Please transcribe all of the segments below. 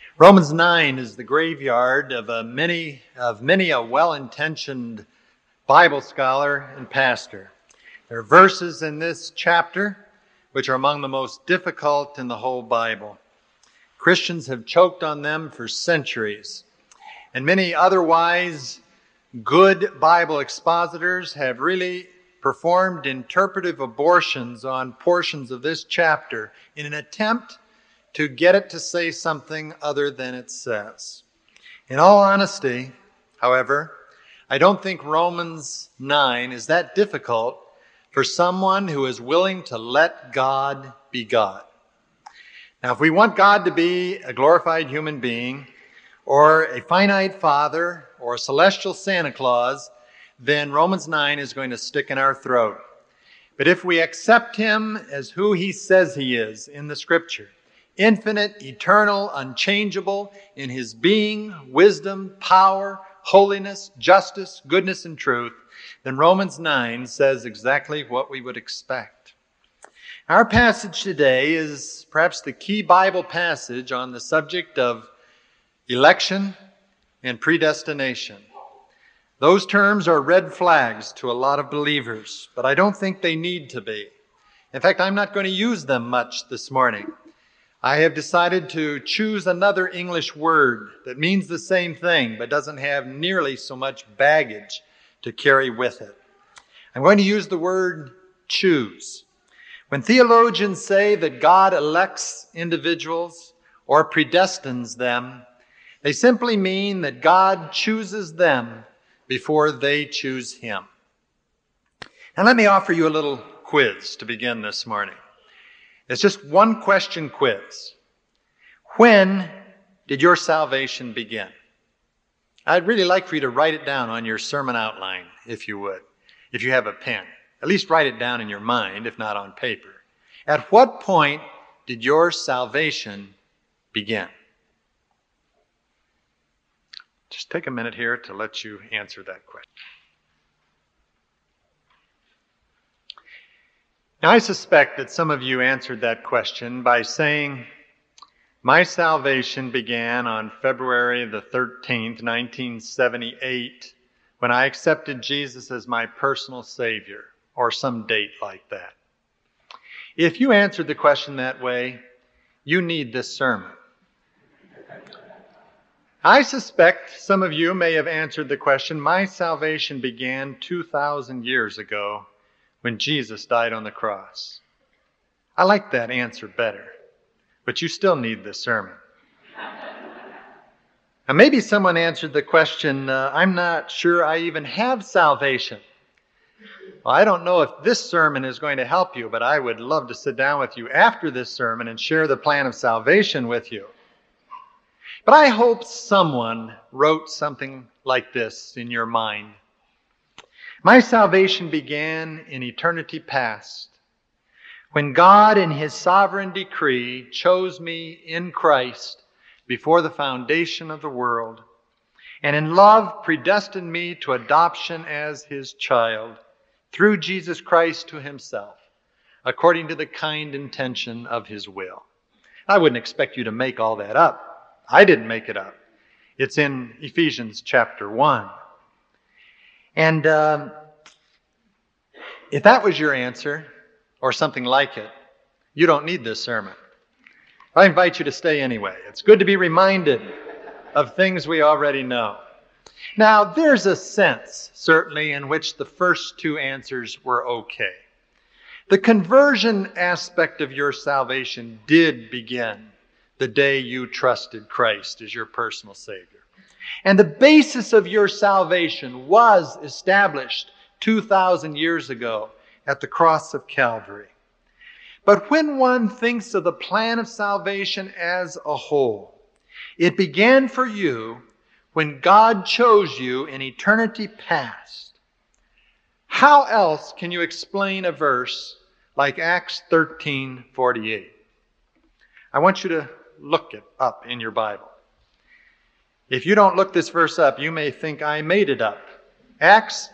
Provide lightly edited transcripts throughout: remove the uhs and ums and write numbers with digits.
Romans 9 is the graveyard of many a well-intentioned Bible scholar and pastor. There are verses in this chapter which are among the most difficult in the whole Bible. Christians have choked on them for centuries, and many otherwise good Bible expositors have really performed interpretive abortions on portions of this chapter in an attempt to get it to say something other than it says. In all honesty, however, I don't think Romans 9 is that difficult for someone who is willing to let God be God. Now, if we want God to be a glorified human being, or a finite father, or a celestial Santa Claus, then Romans 9 is going to stick in our throat. But if we accept him as who he says he is in the Scripture, infinite, eternal, unchangeable in his being, wisdom, power, holiness, justice, goodness, and truth, then Romans 9 says exactly what we would expect. Our passage today is perhaps the key Bible passage on the subject of election and predestination. Those terms are red flags to a lot of believers, but I don't think they need to be. In fact, I'm not going to use them much this morning. I have decided to choose another English word that means the same thing, but doesn't have nearly so much baggage to carry with it. I'm going to use the word choose. When theologians say that God elects individuals or predestines them, they simply mean that God chooses them before they choose him. Now let me offer you a little quiz to begin this morning. It's just one question quiz. When did your salvation begin? I'd really like for you to write it down on your sermon outline, if you would, if you have a pen. At least write it down in your mind, if not on paper. At what point did your salvation begin? Just take a minute here to let you answer that question. Now, I suspect that some of you answered that question by saying, my salvation began on February the 13th, 1978, when I accepted Jesus as my personal Savior, or some date like that. If you answered the question that way, you need this sermon. I suspect some of you may have answered the question, my salvation began 2,000 years ago when Jesus died on the cross. I like that answer better, but you still need this sermon. Now, maybe someone answered the question, I'm not sure I even have salvation. Well, I don't know if this sermon is going to help you, but I would love to sit down with you after this sermon and share the plan of salvation with you. But I hope someone wrote something like this in your mind. My salvation began in eternity past, when God in his sovereign decree chose me in Christ before the foundation of the world, and in love predestined me to adoption as his child through Jesus Christ to himself, according to the kind intention of his will. I wouldn't expect you to make all that up. I didn't make it up. It's in Ephesians chapter 1. And if that was your answer, or something like it, you don't need this sermon. I invite you to stay anyway. It's good to be reminded of things we already know. Now, there's a sense, certainly, in which the first two answers were okay. The conversion aspect of your salvation did begin the day you trusted Christ as your personal Savior. And the basis of your salvation was established 2,000 years ago at the cross of Calvary. But when one thinks of the plan of salvation as a whole, it began for you when God chose you in eternity past. How else can you explain a verse like Acts 13:48? I want you to look it up in your Bible. If you don't look this verse up, you may think I made it up. Acts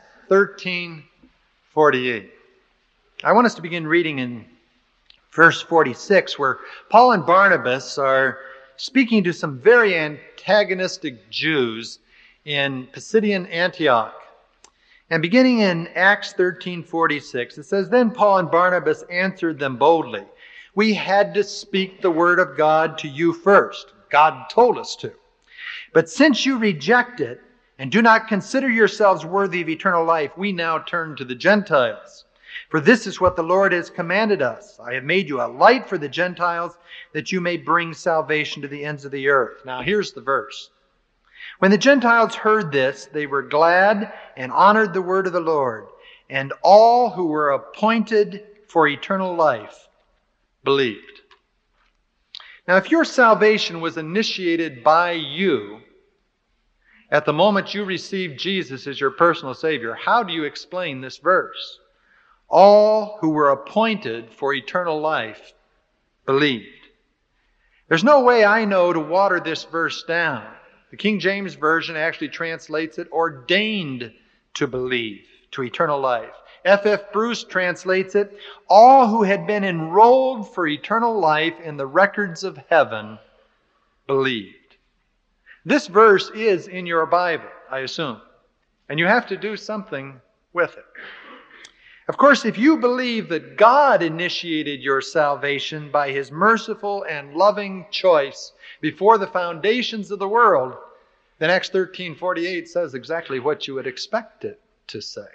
13:48. I want us to begin reading in verse 46, where Paul and Barnabas are speaking to some very antagonistic Jews in Pisidian Antioch. And beginning in Acts 13:46, it says, "Then Paul and Barnabas answered them boldly. We had to speak the word of God to you first. God told us to. But since you reject it and do not consider yourselves worthy of eternal life, we now turn to the Gentiles. For this is what the Lord has commanded us. I have made you a light for the Gentiles, that you may bring salvation to the ends of the earth." Now here's the verse. "When the Gentiles heard this, they were glad and honored the word of the Lord, and all who were appointed for eternal life believed." Now, if your salvation was initiated by you at the moment you received Jesus as your personal Savior, how do you explain this verse? All who were appointed for eternal life believed. There's no way I know to water this verse down. The King James Version actually translates it ordained to believe, to eternal life. F.F. Bruce translates it, all who had been enrolled for eternal life in the records of heaven believed. This verse is in your Bible, I assume, and you have to do something with it. Of course, if you believe that God initiated your salvation by His merciful and loving choice before the foundations of the world, then Acts 13:48 says exactly what you would expect it to say.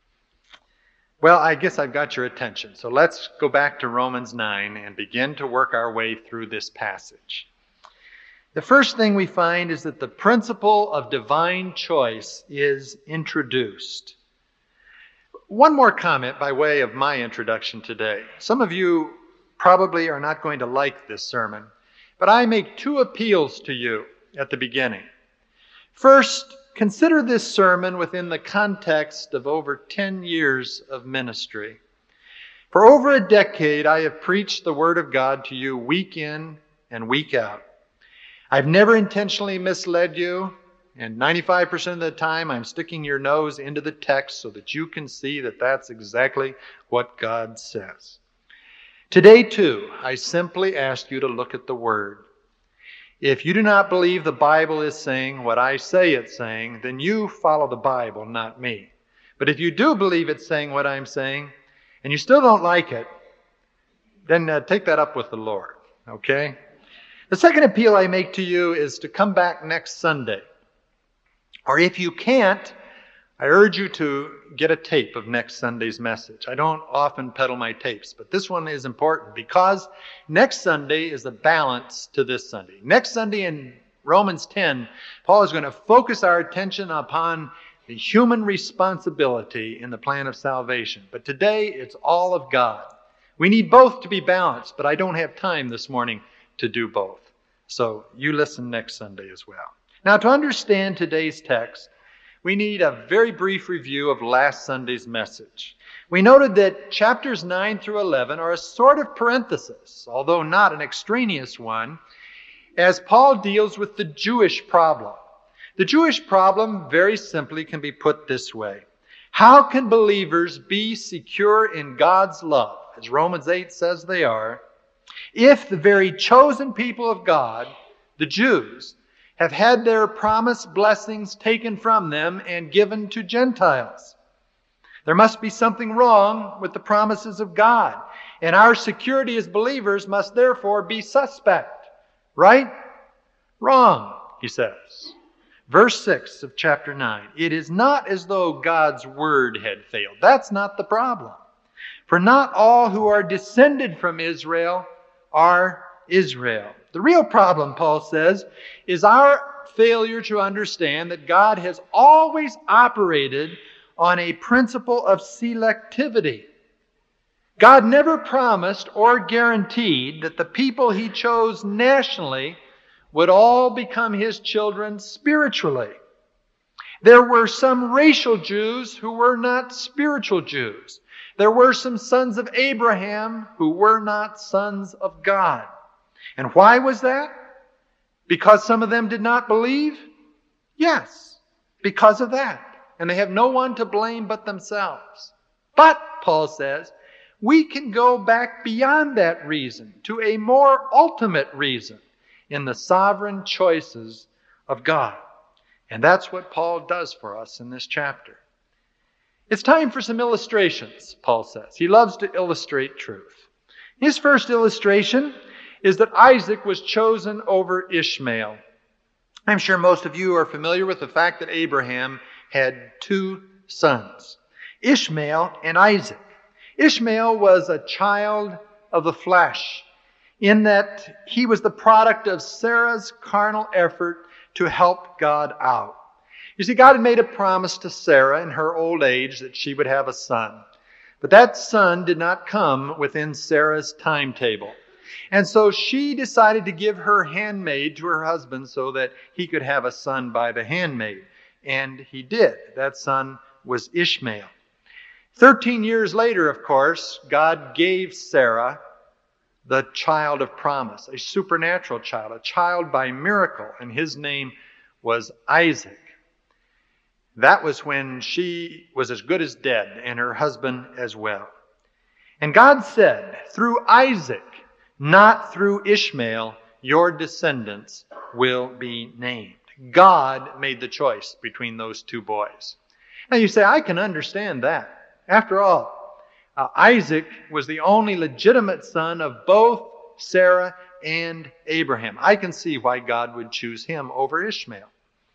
Well, I guess I've got your attention, so let's go back to Romans 9 and begin to work our way through this passage. The first thing we find is that the principle of divine choice is introduced. One more comment by way of my introduction today. Some of you probably are not going to like this sermon, but I make two appeals to you at the beginning. First, consider this sermon within the context of over 10 years of ministry. For over a decade, I have preached the Word of God to you week in and week out. I've never intentionally misled you, and 95% of the time I'm sticking your nose into the text so that you can see that that's exactly what God says. Today, too, I simply ask you to look at the Word. If you do not believe the Bible is saying what I say it's saying, then you follow the Bible, not me. But if you do believe it's saying what I'm saying, and you still don't like it, then take that up with the Lord, okay? The second appeal I make to you is to come back next Sunday. Or if you can't, I urge you to get a tape of next Sunday's message. I don't often peddle my tapes, but this one is important because next Sunday is a balance to this Sunday. Next Sunday in Romans 10, Paul is going to focus our attention upon the human responsibility in the plan of salvation. But today, it's all of God. We need both to be balanced, but I don't have time this morning to do both. So you listen next Sunday as well. Now, to understand today's text, we need a very brief review of last Sunday's message. We noted that chapters 9 through 11 are a sort of parenthesis, although not an extraneous one, as Paul deals with the Jewish problem. The Jewish problem, very simply, can be put this way. How can believers be secure in God's love, as Romans 8 says they are, if the very chosen people of God, the Jews, have had their promised blessings taken from them and given to Gentiles? There must be something wrong with the promises of God, and our security as believers must therefore be suspect. Right? Wrong, he says. Verse 6 of chapter 9. It is not as though God's word had failed. That's not the problem. For not all who are descended from Israel are Israel. The real problem, Paul says, is our failure to understand that God has always operated on a principle of selectivity. God never promised or guaranteed that the people He chose nationally would all become His children spiritually. There were some racial Jews who were not spiritual Jews. There were some sons of Abraham who were not sons of God. And why was that? Because some of them did not believe? Yes, because of that. And they have no one to blame but themselves. But, Paul says, we can go back beyond that reason to a more ultimate reason. in the sovereign choices of God. And that's what Paul does for us in this chapter. It's time for some illustrations, Paul says. He loves to illustrate truth. His first illustration is that Isaac was chosen over Ishmael. I'm sure most of you are familiar with the fact that Abraham had two sons, Ishmael and Isaac. Ishmael was a child of the flesh, in that he was the product of Sarah's carnal effort to help God out. You see, God had made a promise to Sarah in her old age that she would have a son. But that son did not come within Sarah's timetable. And so she decided to give her handmaid to her husband so that he could have a son by the handmaid. And he did. That son was Ishmael. 13 years later, of course, God gave Sarah the child of promise, a supernatural child, a child by miracle, and his name was Isaac. That was when she was as good as dead, and her husband as well. And God said, through Isaac, not through Ishmael, your descendants will be named. God made the choice between those two boys. Now you say, I can understand that. After all, Isaac was the only legitimate son of both Sarah and Abraham. I can see why God would choose him over Ishmael.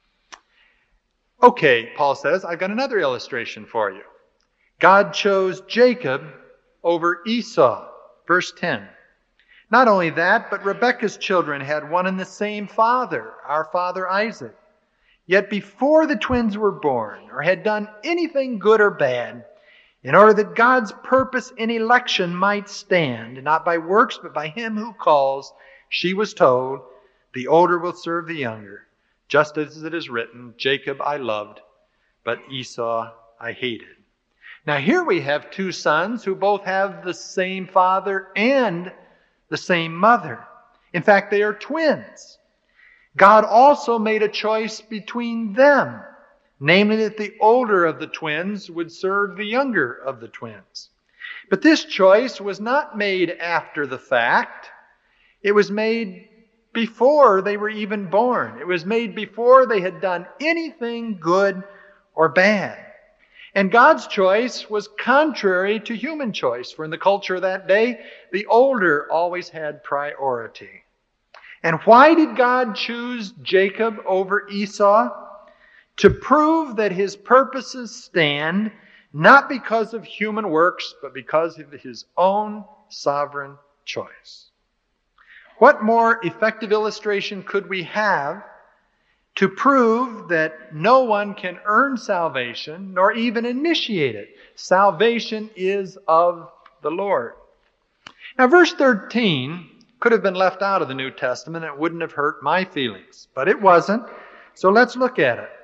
Okay, Paul says, I've got another illustration for you. God chose Jacob over Esau. Verse 10. Not only that, but Rebekah's children had one and the same father, our father Isaac. Yet before the twins were born, or had done anything good or bad, in order that God's purpose in election might stand, not by works, but by him who calls, she was told, the older will serve the younger. Just as it is written, Jacob I loved, but Esau I hated. Now here we have two sons who both have the same father and the same mother. In fact, they are twins. God also made a choice between them, namely that the older of the twins would serve the younger of the twins. But this choice was not made after the fact. It was made before they were even born. It was made before they had done anything good or bad. And God's choice was contrary to human choice, for in the culture of that day, the older always had priority. And why did God choose Jacob over Esau? To prove that his purposes stand, not because of human works, but because of his own sovereign choice. What more effective illustration could we have to prove that no one can earn salvation, nor even initiate it? Salvation is of the Lord. Now, verse 13 could have been left out of the New Testament. It wouldn't have hurt my feelings, but it wasn't. So let's look at it.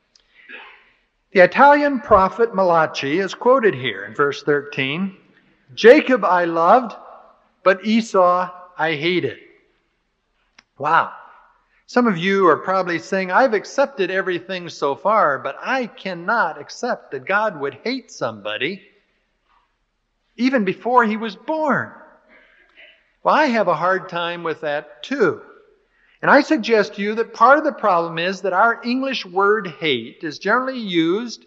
The Italian prophet Malachi is quoted here in verse 13. Jacob I loved, but Esau I hated. Wow. Some of you are probably saying, I've accepted everything so far, but I cannot accept that God would hate somebody even before he was born. Well, I have a hard time with that too. And I suggest to you that part of the problem is that our English word hate is generally used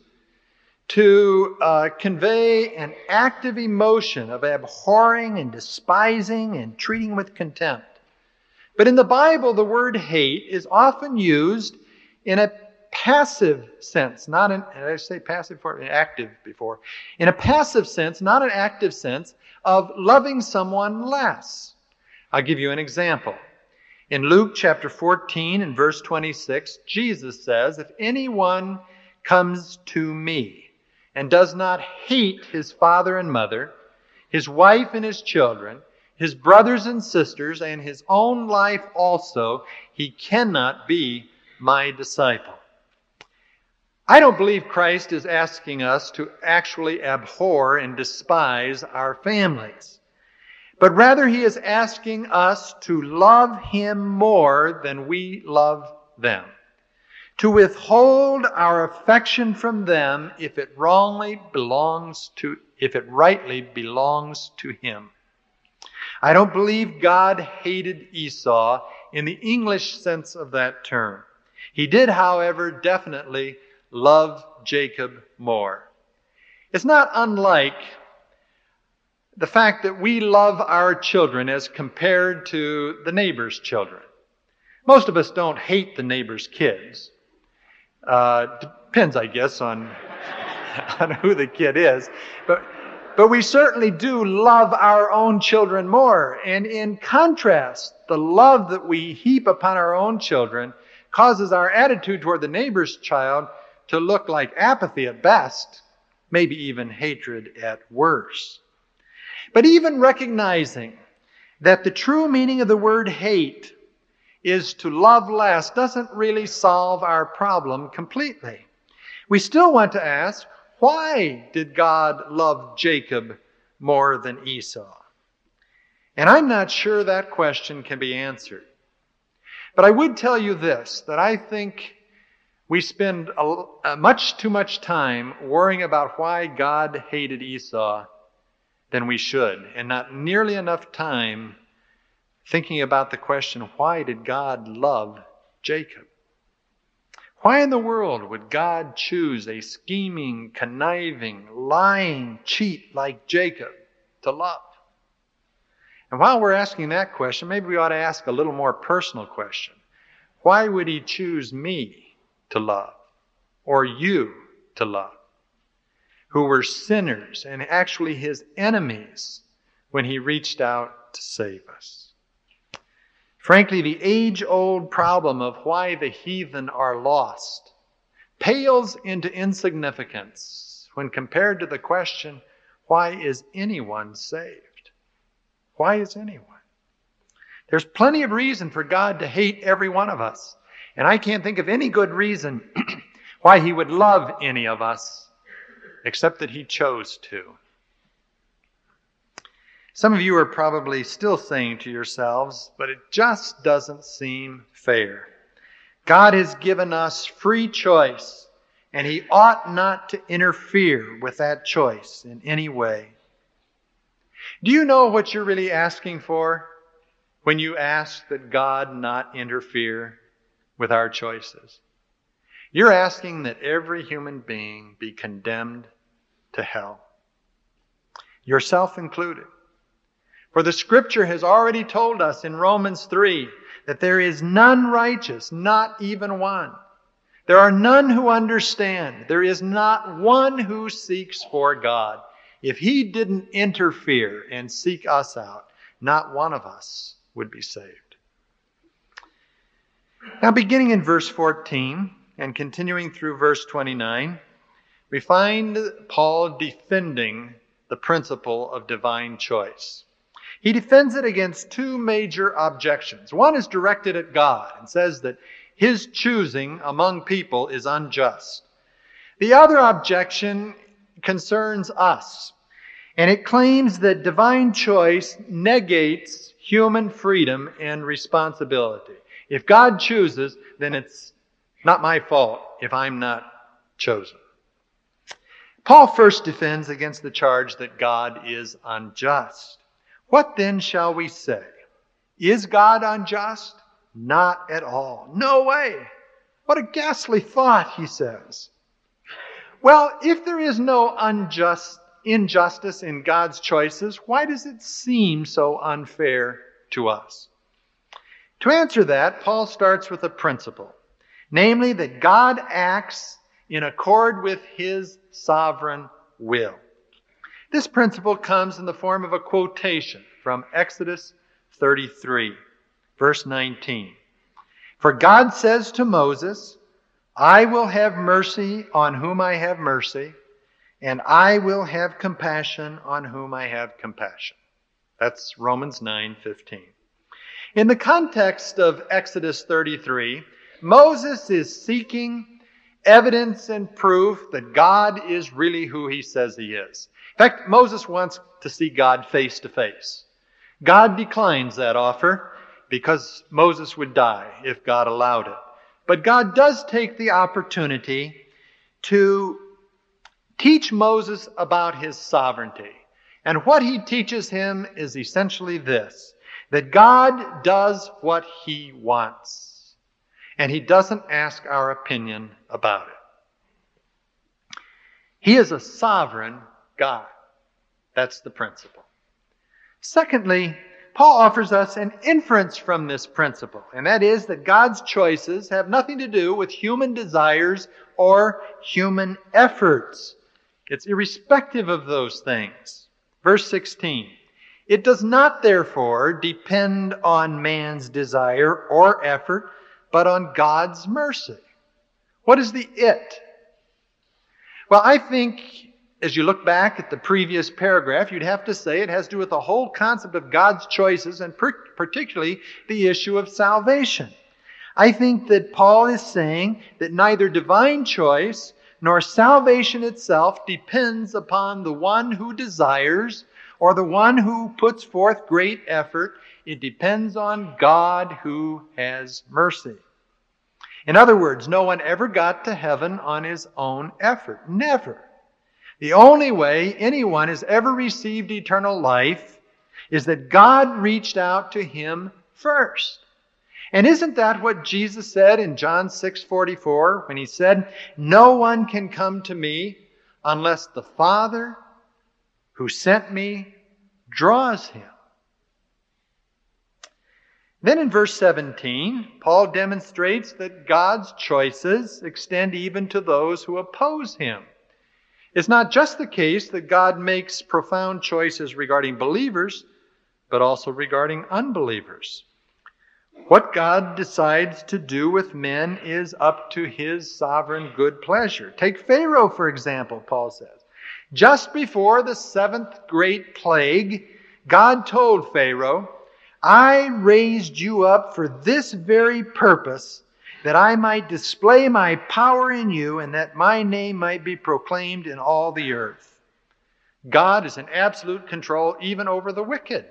to convey an active emotion of abhorring and despising and treating with contempt. But in the Bible, the word hate is often used in a passive sense, not in, did I say passive for active before? In a passive sense, not an active sense, of loving someone less. I'll give you an example. In Luke chapter 14 and verse 26, Jesus says, if anyone comes to me and does not hate his father and mother, his wife and his children, his brothers and sisters, and his own life also, he cannot be my disciple. I don't believe Christ is asking us to actually abhor and despise our families. But rather he is asking us to love him more than we love them. To withhold our affection from them if it rightly belongs to him. I don't believe God hated Esau in the English sense of that term. He did, however, definitely love Jacob more. It's not unlike the fact that we love our children as compared to the neighbor's children. Most of us don't hate the neighbor's kids. Depends, I guess, on who the kid is. But we certainly do love our own children more. And in contrast, the love that we heap upon our own children causes our attitude toward the neighbor's child to look like apathy at best, maybe even hatred at worst. But even recognizing that the true meaning of the word hate is to love less doesn't really solve our problem completely. We still want to ask, why did God love Jacob more than Esau? And I'm not sure that question can be answered. But I would tell you this, that I think we spend much too much time worrying about why God hated Esau than we should, and not nearly enough time thinking about the question, why did God love Jacob? Why in the world would God choose a scheming, conniving, lying cheat like Jacob to love? And while we're asking that question, maybe we ought to ask a little more personal question. Why would he choose me to love, or you to love, who were sinners and actually his enemies when he reached out to save us? Frankly, the age-old problem of why the heathen are lost pales into insignificance when compared to the question, why is anyone saved? Why is anyone? There's plenty of reason for God to hate every one of us. And I can't think of any good reason why he would love any of us except that he chose to. Some of you are probably still saying to yourselves, but it just doesn't seem fair. God has given us free choice, and he ought not to interfere with that choice in any way. Do you know what you're really asking for when you ask that God not interfere with our choices? You're asking that every human being be condemned to hell, yourself included. For the Scripture has already told us in Romans 3 that there is none righteous, not even one. There are none who understand. There is not one who seeks for God. If he didn't interfere and seek us out, not one of us would be saved. Now, beginning in verse 14 and continuing through verse 29, we find Paul defending the principle of divine choice. He defends it against two major objections. One is directed at God and says that his choosing among people is unjust. The other objection concerns us, and it claims that divine choice negates human freedom and responsibility. If God chooses, then it's not my fault if I'm not chosen. Paul first defends against the charge that God is unjust. What then shall we say? Is God unjust? Not at all. No way. What a ghastly thought, he says. Well, if there is no injustice in God's choices, why does it seem so unfair to us? To answer that, Paul starts with a principle, namely that God acts in accord with his sovereign will. This principle comes in the form of a quotation from Exodus 33, verse 19. For God says to Moses, I will have mercy on whom I have mercy, and I will have compassion on whom I have compassion. That's Romans 9:15. In the context of Exodus 33, Moses is seeking evidence and proof that God is really who he says he is. In fact, Moses wants to see God face to face. God declines that offer because Moses would die if God allowed it. But God does take the opportunity to teach Moses about his sovereignty. And what he teaches him is essentially this, that God does what He wants, and He doesn't ask our opinion about it. He is a sovereign God. That's the principle. Secondly, Paul offers us an inference from this principle, and that is that God's choices have nothing to do with human desires or human efforts. It's irrespective of those things. Verse 16, it does not therefore depend on man's desire or effort, but on God's mercy. What is the it? Well, I think as you look back at the previous paragraph, you'd have to say it has to do with the whole concept of God's choices and particularly the issue of salvation. I think that Paul is saying that neither divine choice nor salvation itself depends upon the one who desires or the one who puts forth great effort. It depends on God who has mercy. In other words, no one ever got to heaven on his own effort. Never. The only way anyone has ever received eternal life is that God reached out to him first. And isn't that what Jesus said in John 6:44 when He said, "No one can come to me unless the Father who sent me draws him"? Then in verse 17, Paul demonstrates that God's choices extend even to those who oppose Him. It's not just the case that God makes profound choices regarding believers, but also regarding unbelievers. What God decides to do with men is up to His sovereign good pleasure. Take Pharaoh, for example, Paul says. Just before the 7th great plague, God told Pharaoh, "I raised you up for this very purpose, that I might display my power in you and that my name might be proclaimed in all the earth." God is in absolute control even over the wicked.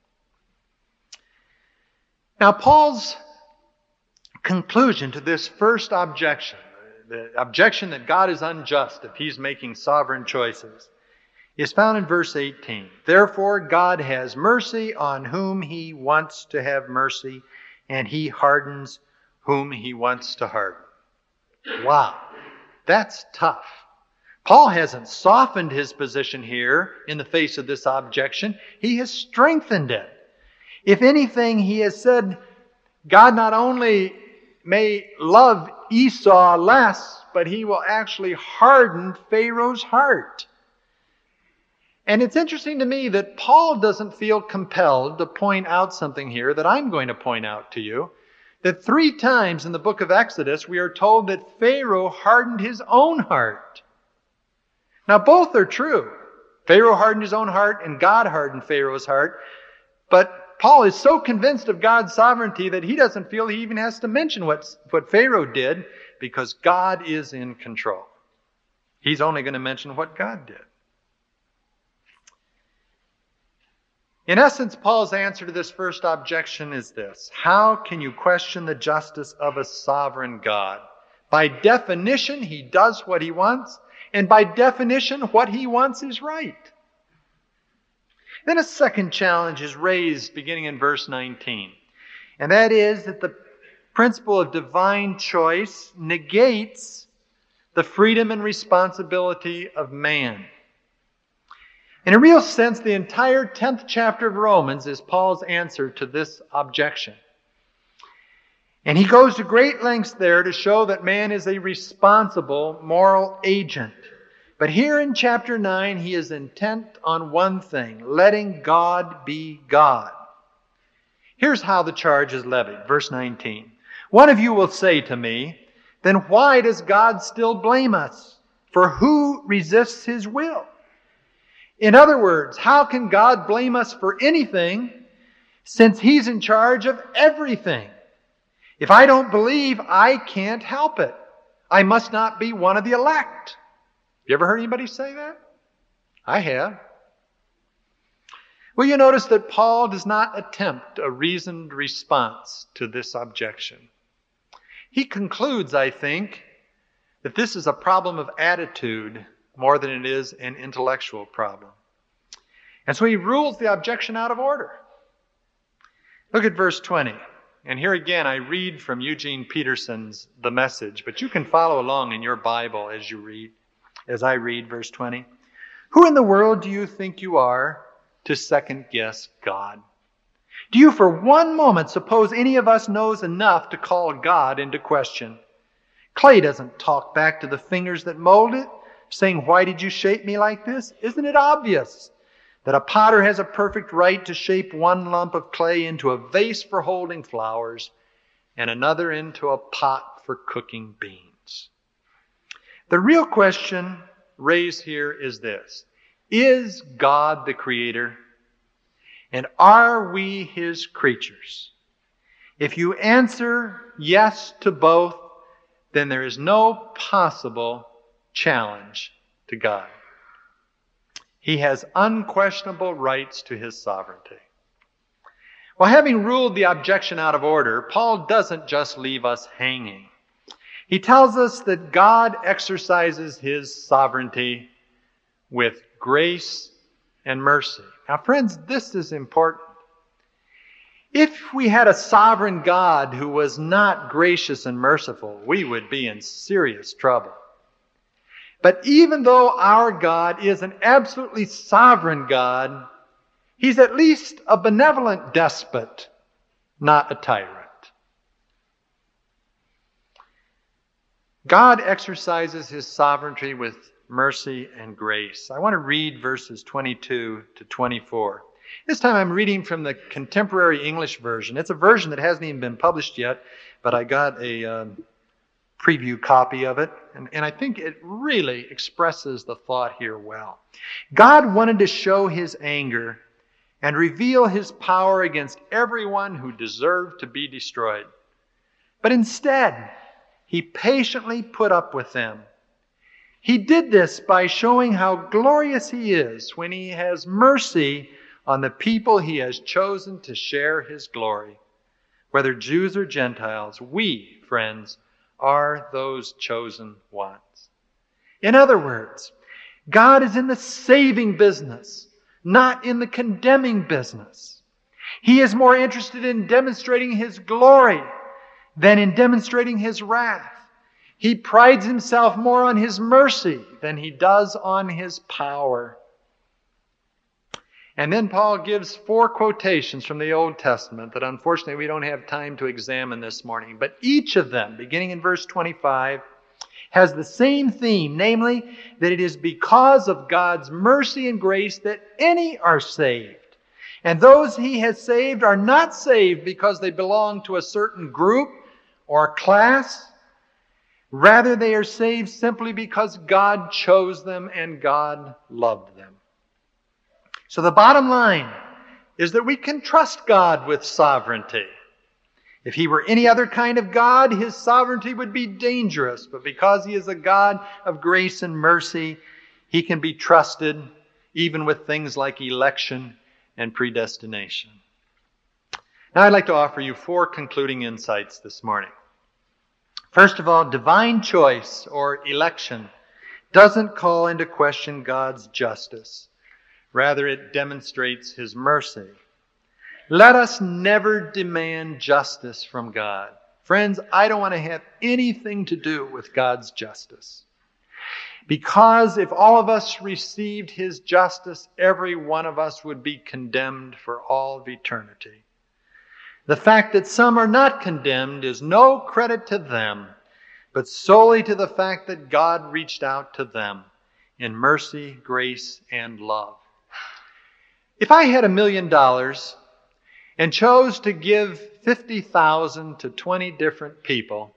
Now, Paul's conclusion to this first objection, the objection that God is unjust if He's making sovereign choices, is found in verse 18. Therefore, God has mercy on whom He wants to have mercy, and He hardens whom He wants to harden. Wow, that's tough. Paul hasn't softened his position here in the face of this objection. He has strengthened it. If anything, he has said, God not only may love Esau less, but He will actually harden Pharaoh's heart. And it's interesting to me that Paul doesn't feel compelled to point out something here that I'm going to point out to you. That 3 times in the book of Exodus we are told that Pharaoh hardened his own heart. Now both are true. Pharaoh hardened his own heart and God hardened Pharaoh's heart. But Paul is so convinced of God's sovereignty that he doesn't feel he even has to mention what Pharaoh did, because God is in control. He's only going to mention what God did. In essence, Paul's answer to this first objection is this: how can you question the justice of a sovereign God? By definition, He does what He wants, and by definition, what He wants is right. Then a second challenge is raised beginning in verse 19, and that is that the principle of divine choice negates the freedom and responsibility of man. In a real sense, the entire 10th chapter of Romans is Paul's answer to this objection. And he goes to great lengths there to show that man is a responsible moral agent. But here in chapter 9, he is intent on one thing: letting God be God. Here's how the charge is levied. Verse 19. One of you will say to me, then why does God still blame us? For who resists His will? In other words, how can God blame us for anything since He's in charge of everything? If I don't believe, I can't help it. I must not be one of the elect. You ever heard anybody say that? I have. Well, you notice that Paul does not attempt a reasoned response to this objection. He concludes, I think, that this is a problem of attitude more than it is an intellectual problem. And so he rules the objection out of order. Look at verse 20. And here again, I read from Eugene Peterson's The Message, but you can follow along in your Bible as I read verse 20. Who in the world do you think you are to second guess God? Do you for one moment suppose any of us knows enough to call God into question? Clay doesn't talk back to the fingers that mold it, saying, "Why did you shape me like this?" Isn't it obvious that a potter has a perfect right to shape one lump of clay into a vase for holding flowers and another into a pot for cooking beans? The real question raised here is this: is God the Creator? And are we His creatures? If you answer yes to both, then there is no possible challenge to God. He has unquestionable rights to His sovereignty. Well, having ruled the objection out of order, Paul doesn't just leave us hanging. He tells us that God exercises His sovereignty with grace and mercy. Now, friends, this is important. If we had a sovereign God who was not gracious and merciful, we would be in serious trouble. But even though our God is an absolutely sovereign God, He's at least a benevolent despot, not a tyrant. God exercises His sovereignty with mercy and grace. I want to read verses 22 to 24. This time I'm reading from the Contemporary English Version. It's a version that hasn't even been published yet, but I got a preview copy of it, and I think it really expresses the thought here well. God wanted to show His anger and reveal His power against everyone who deserved to be destroyed. But instead, He patiently put up with them. He did this by showing how glorious He is when He has mercy on the people He has chosen to share His glory. Whether Jews or Gentiles, we, friends, are those chosen ones. In other words, God is in the saving business, not in the condemning business. He is more interested in demonstrating His glory than in demonstrating His wrath. He prides Himself more on His mercy than He does on His power. And then Paul gives 4 quotations from the Old Testament that unfortunately we don't have time to examine this morning. But each of them, beginning in verse 25, has the same theme, namely that it is because of God's mercy and grace that any are saved. And those He has saved are not saved because they belong to a certain group or class. Rather, they are saved simply because God chose them and God loved them. So the bottom line is that we can trust God with sovereignty. If He were any other kind of God, His sovereignty would be dangerous. But because He is a God of grace and mercy, He can be trusted even with things like election and predestination. Now I'd like to offer you 4 concluding insights this morning. First of all, divine choice or election doesn't call into question God's justice. Rather, it demonstrates His mercy. Let us never demand justice from God. Friends, I don't want to have anything to do with God's justice. Because if all of us received His justice, every one of us would be condemned for all of eternity. The fact that some are not condemned is no credit to them, but solely to the fact that God reached out to them in mercy, grace, and love. If I had $1 million and chose to give $50,000 to 20 different people,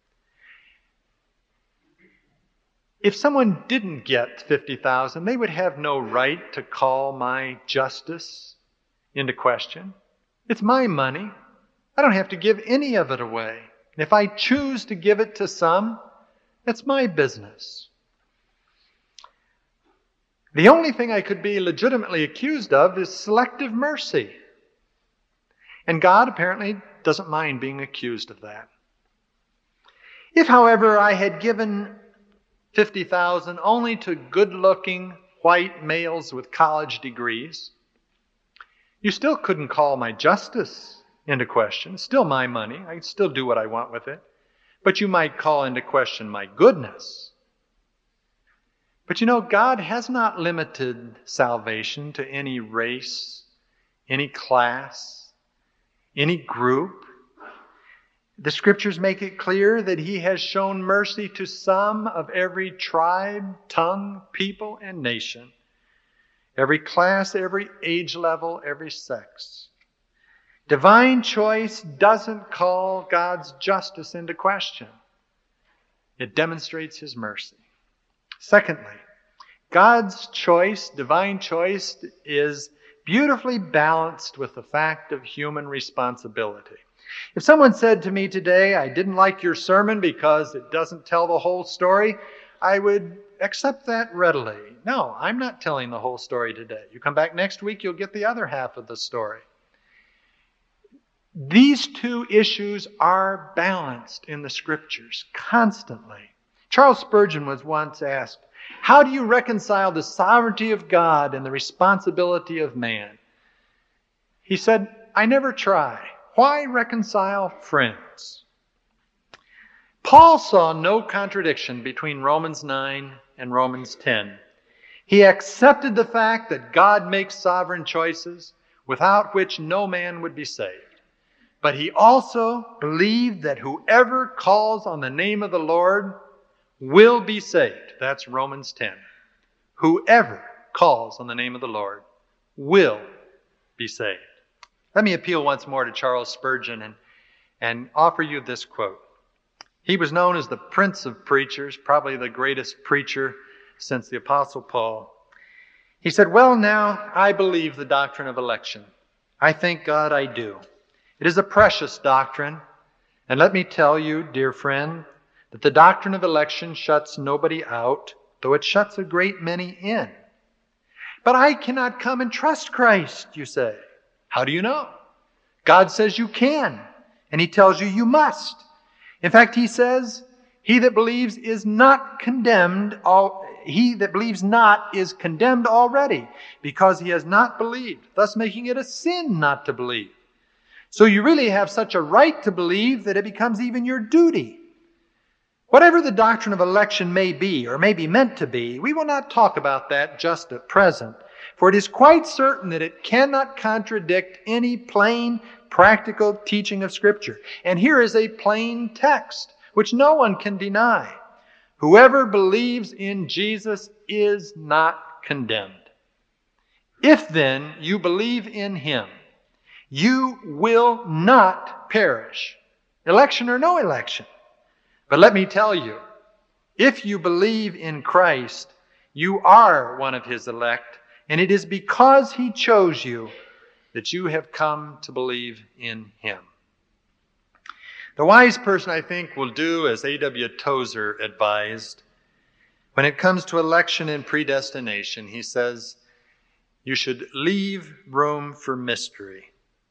if someone didn't get $50,000, they would have no right to call my justice into question. It's my money. I don't have to give any of it away. And if I choose to give it to some, that's my business. The only thing I could be legitimately accused of is selective mercy. And God apparently doesn't mind being accused of that. If, however, I had given $50,000 only to good-looking white males with college degrees, you still couldn't call my justice into question. It's still my money. I can still do what I want with it. But you might call into question my goodness. But you know, God has not limited salvation to any race, any class, any group. The Scriptures make it clear that He has shown mercy to some of every tribe, tongue, people, and nation. Every class, every age level, every sex. Divine choice doesn't call God's justice into question. It demonstrates His mercy. Secondly, God's choice, divine choice, is beautifully balanced with the fact of human responsibility. If someone said to me today, I didn't like your sermon because it doesn't tell the whole story, I would accept that readily. No, I'm not telling the whole story today. You come back next week, you'll get the other half of the story. These two issues are balanced in the Scriptures constantly. Charles Spurgeon was once asked, how do you reconcile the sovereignty of God and the responsibility of man? He said, I never try. Why reconcile friends? Paul saw no contradiction between Romans 9 and Romans 10. He accepted the fact that God makes sovereign choices without which no man would be saved. But he also believed that whoever calls on the name of the Lord will be saved. That's Romans 10. Whoever calls on the name of the Lord will be saved. Let me appeal once more to Charles Spurgeon and offer you this quote. He was known as the Prince of Preachers, probably the greatest preacher since the Apostle Paul. He said, well, now, I believe the doctrine of election. I thank God I do. It is a precious doctrine. And let me tell you, dear friend, that the doctrine of election shuts nobody out, though it shuts a great many in. But I cannot come and trust Christ, you say. How do you know? God says you can, and He tells you you must. In fact, He says, he that believes is not condemned. He that believes not is condemned already, because he has not believed, thus making it a sin not to believe. So you really have such a right to believe that it becomes even your duty. Whatever the doctrine of election may be, or may be meant to be, we will not talk about that just at present, for it is quite certain that it cannot contradict any plain, practical teaching of Scripture. And here is a plain text, which no one can deny. Whoever believes in Jesus is not condemned. If then you believe in Him, you will not perish, election or no election. But let me tell you, if you believe in Christ, you are one of His elect, and it is because He chose you that you have come to believe in Him. The wise person, I think, will do as A.W. Tozer advised. When it comes to election and predestination, he says, you should leave room for mystery.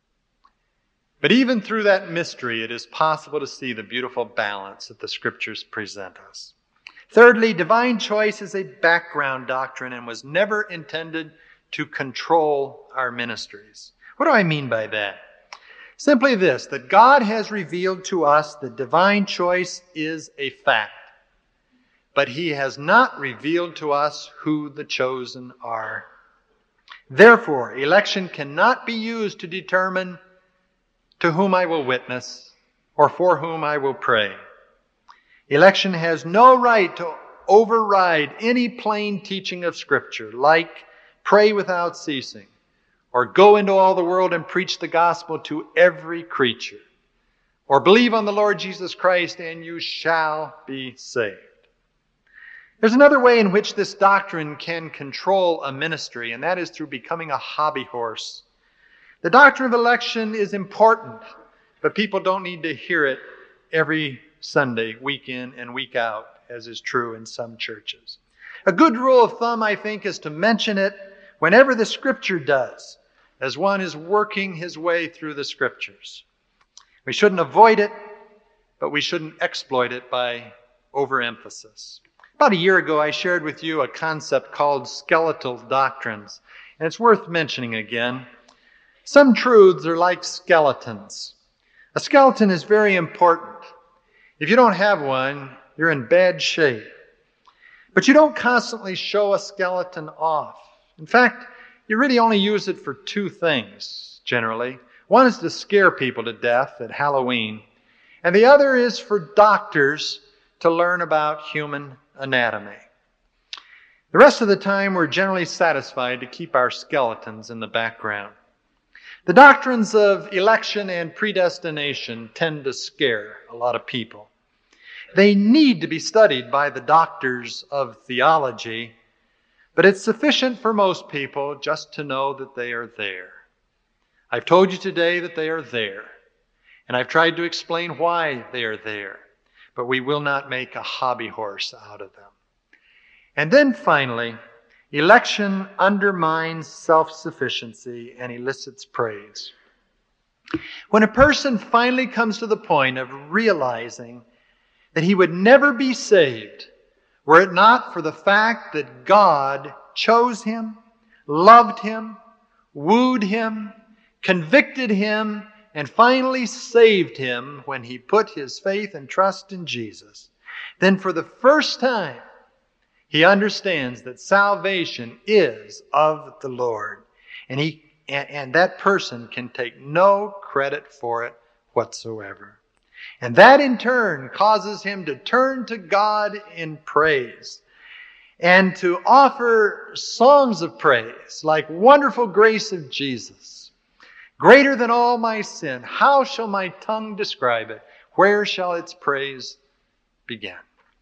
But even through that mystery, it is possible to see the beautiful balance that the Scriptures present us. Thirdly, divine choice is a background doctrine and was never intended to control our ministries. What do I mean by that? Simply this, that God has revealed to us that divine choice is a fact, but He has not revealed to us who the chosen are. Therefore, election cannot be used to determine to whom I will witness or for whom I will pray. Election has no right to override any plain teaching of Scripture, like pray without ceasing, or go into all the world and preach the gospel to every creature, or believe on the Lord Jesus Christ and you shall be saved. There's another way in which this doctrine can control a ministry, and that is through becoming a hobby horse. The doctrine of election is important, but people don't need to hear it every Sunday, week in and week out, as is true in some churches. A good rule of thumb, I think, is to mention it whenever the Scripture does, as one is working his way through the Scriptures. We shouldn't avoid it, but we shouldn't exploit it by overemphasis. About a year ago, I shared with you a concept called skeletal doctrines, and it's worth mentioning again. Some truths are like skeletons. A skeleton is very important. If you don't have one, you're in bad shape. But you don't constantly show a skeleton off. In fact, you really only use it for two things, generally. One is to scare people to death at Halloween, and the other is for doctors to learn about human anatomy. The rest of the time, we're generally satisfied to keep our skeletons in the background. The doctrines of election and predestination tend to scare a lot of people. They need to be studied by the doctors of theology, but it's sufficient for most people just to know that they are there. I've told you today that they are there, and I've tried to explain why they are there, but we will not make a hobby horse out of them. And then finally, election undermines self-sufficiency and elicits praise. When a person finally comes to the point of realizing that he would never be saved were it not for the fact that God chose him, loved him, wooed him, convicted him, and finally saved him when he put his faith and trust in Jesus, then for the first time, he understands that salvation is of the Lord. And that person can take no credit for it whatsoever. And that in turn causes him to turn to God in praise and to offer songs of praise like wonderful grace of Jesus. Greater than all my sin, how shall my tongue describe it? Where shall its praise begin?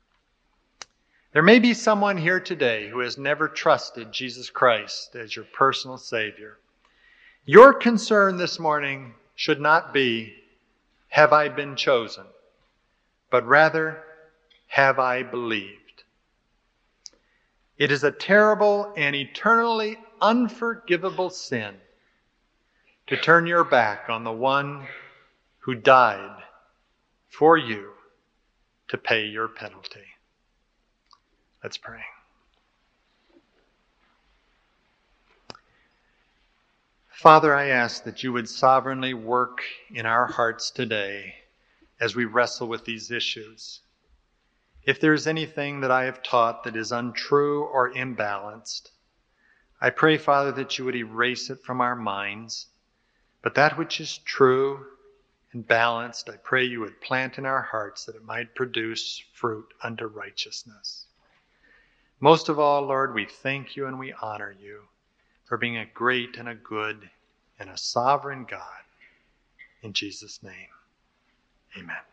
There may be someone here today who has never trusted Jesus Christ as your personal Savior. Your concern this morning should not be, have I been chosen? But rather, have I believed? It is a terrible and eternally unforgivable sin to turn your back on the one who died for you to pay your penalty. Let's pray. Father, I ask that you would sovereignly work in our hearts today as we wrestle with these issues. If there is anything that I have taught that is untrue or imbalanced, I pray, Father, that you would erase it from our minds. But that which is true and balanced, I pray you would plant in our hearts that it might produce fruit unto righteousness. Most of all, Lord, we thank you and we honor you for being a great and a good and a sovereign God. In Jesus' name, amen.